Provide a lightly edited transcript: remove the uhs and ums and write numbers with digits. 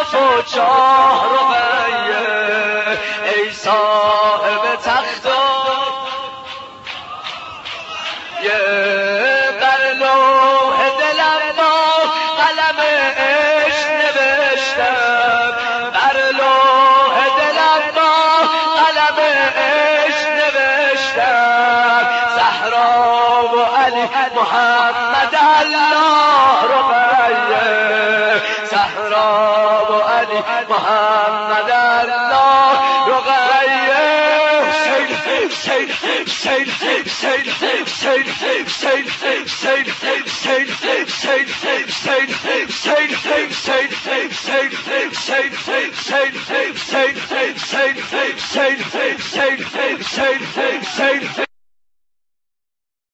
شرف و جاه رقیه ای صاحب تخت بر لوح دلم با قلم عشق نوشتم بر لوح دلم با قلم عشق نوشتم زهرا و علی محمد الله رقیه زهرا و علی محمد الله رقیه Say